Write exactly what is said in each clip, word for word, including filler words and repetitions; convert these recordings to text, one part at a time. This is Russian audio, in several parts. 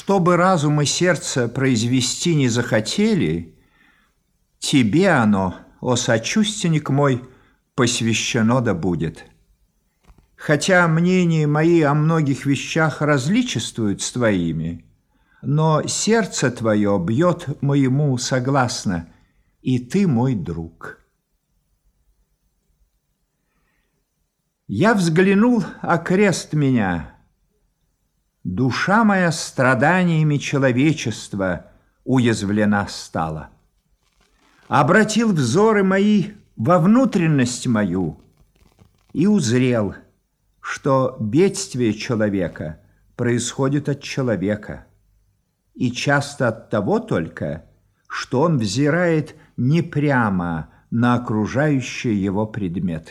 Чтобы разум и сердце произвести не захотели, тебе оно, о сочувственник мой, посвящено да будет. Хотя мнения мои о многих вещах различествуют с твоими, но сердце твое бьет моему согласно, и ты мой друг. Я взглянул окрест меня. Душа моя страданиями человечества уязвлена стала. Обратил взоры мои во внутренность мою и узрел, что бедствие человека происходит от человека, и часто от того только, что он взирает не прямо на окружающие его предметы.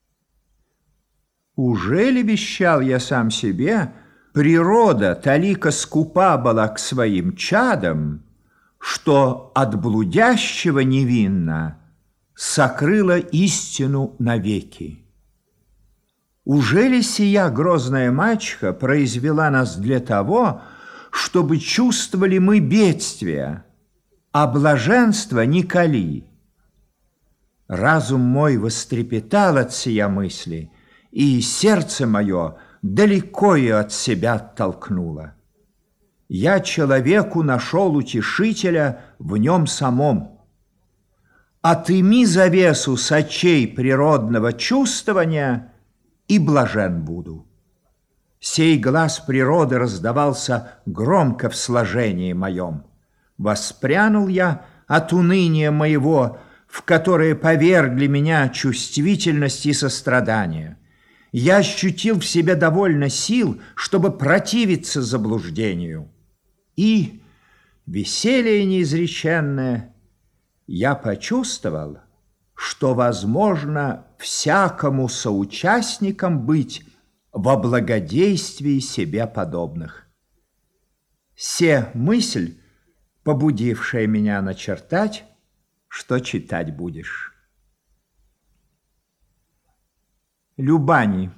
Уже ли, вещал я сам себе, природа талика скупа была к своим чадам, что от блудящего невинно сокрыла истину навеки? Уже ли сия грозная мачеха произвела нас для того, чтобы чувствовали мы бедствия, а блаженство не кали? Разум мой вострепетал от сия мысли, и сердце мое далеко ее от себя оттолкнуло. Я человеку нашел утешителя в нем самом. Отыми завесу с очей природного чувствования, и блажен буду. Сей глас природы раздавался громко в сложении моем. Воспрянул я от уныния моего, в которое повергли меня чувствительность и сострадание. Я ощутил в себе довольно сил, чтобы противиться заблуждению. И, веселье неизреченное, я почувствовал, что возможно всякому соучастником быть во благодействии себе подобных. Се мысль, побудившая меня начертать, что читать будешь. Любани.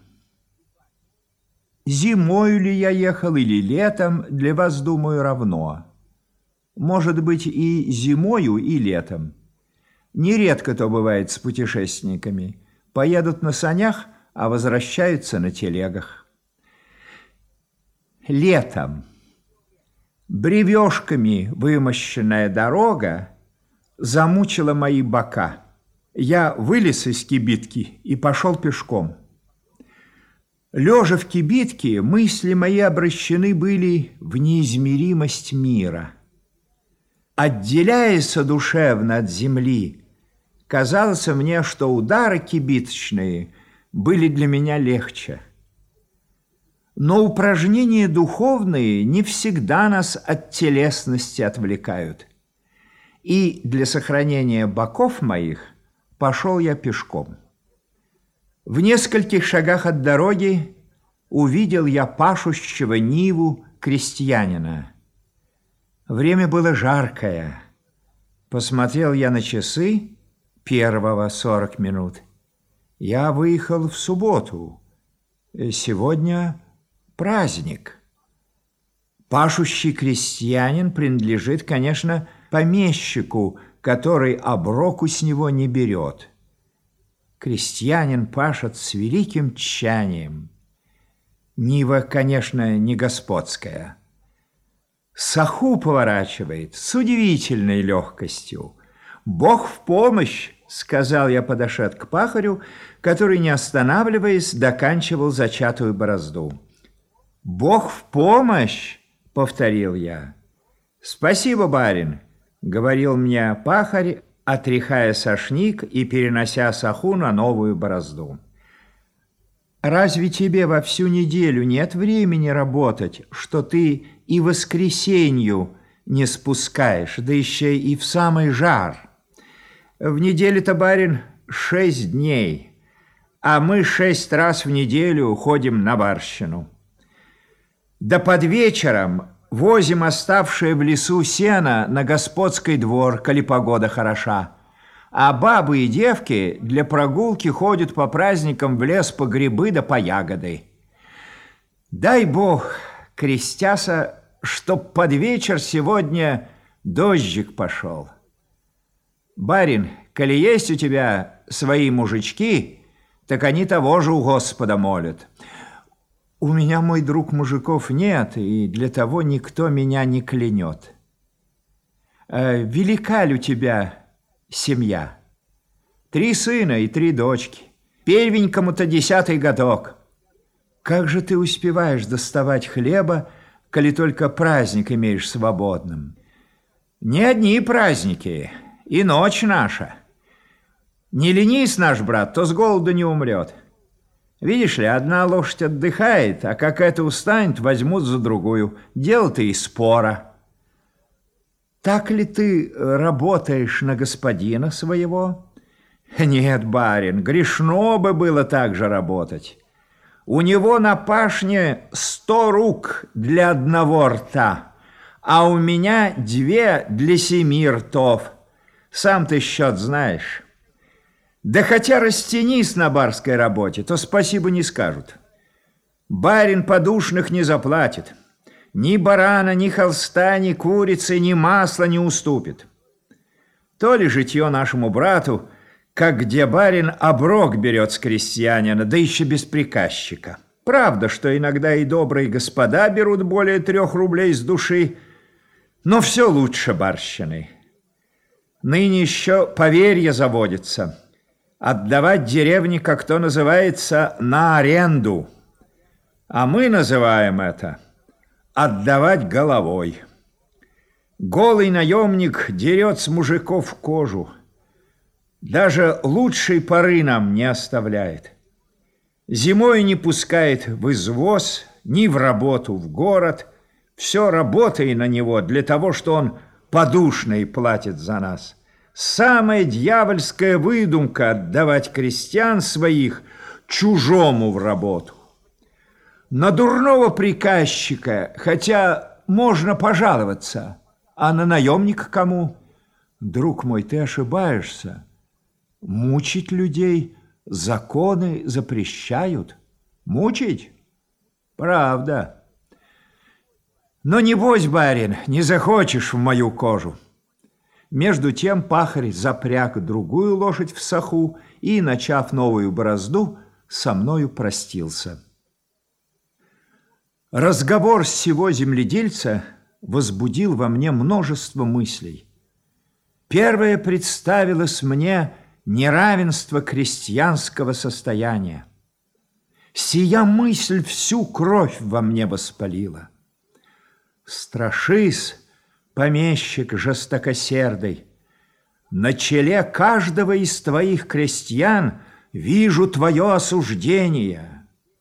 Зимою ли я ехал или летом, для вас, думаю, равно. Может быть, и зимою, и летом. Нередко то бывает с путешественниками. Поедут на санях, а возвращаются на телегах. Летом бревешками вымощенная дорога замучила мои бока. Я вылез из кибитки и пошел пешком. Лежа в кибитке, мысли мои обращены были в неизмеримость мира. Отделяясь душевно от земли, казалось мне, что удары кибиточные были для меня легче. Но упражнения духовные не всегда нас от телесности отвлекают. И для сохранения боков моих пошел я пешком. В нескольких шагах от дороги увидел я пашущего ниву крестьянина. Время было жаркое. Посмотрел я на часы, первого сорок минут. Я выехал в субботу. Сегодня праздник. Пашущий крестьянин принадлежит, конечно, помещику, который оброку с него не берет. Крестьянин пашет с великим тщанием. Нива, конечно, не господская. Саху поворачивает с удивительной легкостью. «Бог в помощь!» — сказал я, подошед к пахарю, который, не останавливаясь, доканчивал зачатую борозду. «Бог в помощь!» — повторил я. «Спасибо, барин!» — говорил мне пахарь, отряхая сошник и перенося саху на новую борозду. «Разве тебе во всю неделю нет времени работать, что ты и воскресенью не спускаешь, да еще и в самый жар? В неделю-то, барин, шесть дней, а мы шесть раз в неделю ходим на барщину. Да под вечером возим оставшее в лесу сено на господский двор, коли погода хороша. А бабы и девки для прогулки ходят по праздникам в лес по грибы да по ягоды. Дай Бог, крестяся, чтоб под вечер сегодня дождик пошел. Барин, коли есть у тебя свои мужички, так они того же у Господа молят. У меня, мой друг, мужиков нет, и для того никто меня не клянет. Велика ли у тебя семья? Три сына и три дочки. Первенькому-то десятый годок. Как же ты успеваешь доставать хлеба, коли только праздник имеешь свободным? Не одни праздники, и ночь наша. Не ленись, наш брат, то с голоду не умрет. Видишь ли, одна лошадь отдыхает, а как это устанет, возьмут за другую. Дело-то и спора. Так ли ты работаешь на господина своего? Нет, барин, грешно бы было так же работать. У него на пашне сто рук для одного рта, а у меня две для семи ртов. Сам ты счет знаешь. Да хотя растянись на барской работе, то спасибо не скажут. Барин подушных не заплатит. Ни барана, ни холста, ни курицы, ни масла не уступит. То ли житье нашему брату, как где барин оброк берет с крестьянина, да еще без приказчика. Правда, что иногда и добрые господа берут более трех рублей с души, но все лучше барщины. Ныне еще поверье заводится. Отдавать деревни, как то называется, на аренду. А мы называем это отдавать головой. Голый наемник дерет с мужиков кожу. Даже лучшей поры нам не оставляет. Зимой не пускает в извоз, ни в работу в город. Все работай на него для того, что он подушный платит за нас. Самая дьявольская выдумка отдавать крестьян своих чужому в работу. На дурного приказчика, хотя можно пожаловаться, а на наемника кому? Друг мой, ты ошибаешься. Мучить людей законы запрещают. Мучить? Правда. Но небось, барин, не захочешь в мою кожу. Между тем пахарь запряг другую лошадь в саху и, начав новую борозду, со мною простился. Разговор с сего земледельца возбудил во мне множество мыслей. Первое представилось мне неравенство крестьянского состояния. Сия мысль всю кровь во мне воспалила. Страшись, помещик жестокосердый, на челе каждого из твоих крестьян вижу твое осуждение.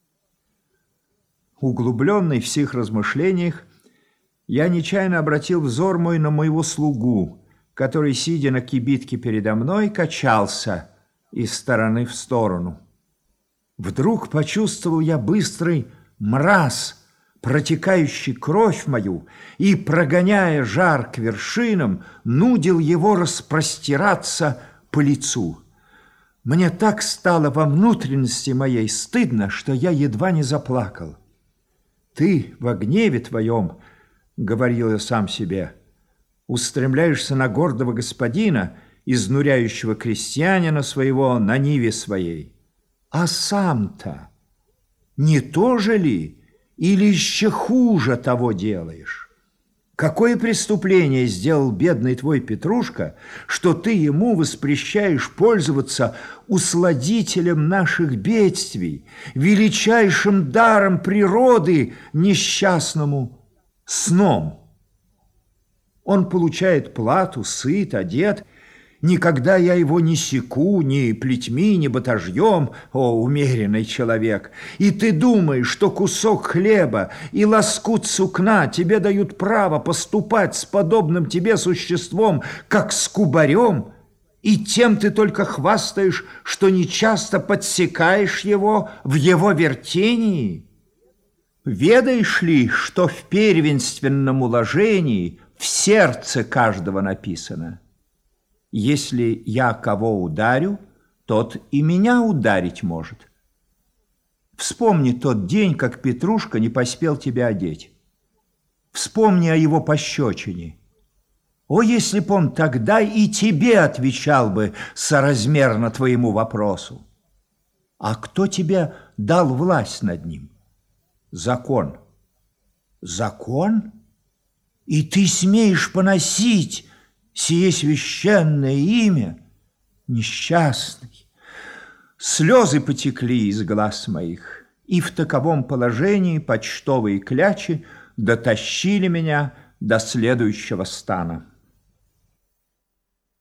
Углубленный в сих размышлениях, я нечаянно обратил взор мой на моего слугу, который, сидя на кибитке передо мной, качался из стороны в сторону. Вдруг почувствовал я быстрый мраз, протекающий кровь мою, и, прогоняя жар к вершинам, нудил его распростираться по лицу. Мне так стало во внутренности моей стыдно, что я едва не заплакал. «Ты во гневе твоем, — говорил я сам себе, — устремляешься на гордого господина, изнуряющего крестьянина своего на ниве своей. А сам-то не то же ли, или еще хуже того делаешь? Какое преступление сделал бедный твой Петрушка, что ты ему воспрещаешь пользоваться усладителем наших бедствий, величайшим даром природы несчастному сном? Он получает плату, сыт, одет. Никогда я его не секу ни плетьми, ни батажьем, о, умеренный человек. И ты думаешь, что кусок хлеба и лоскут сукна тебе дают право поступать с подобным тебе существом, как с кубарем, и тем ты только хвастаешь, что нечасто подсекаешь его в его вертении? Ведаешь ли, что в первенственном уложении в сердце каждого написано: если я кого ударю, тот и меня ударить может. Вспомни тот день, как Петрушка не поспел тебя одеть. Вспомни о его пощечине. О, если б он тогда и тебе отвечал бы соразмерно твоему вопросу. А кто тебе дал власть над ним? Закон. Закон? И ты смеешь поносить сие священное имя? Несчастный. Слезы потекли из глаз моих, и в таковом положении почтовые клячи дотащили меня до следующего стана.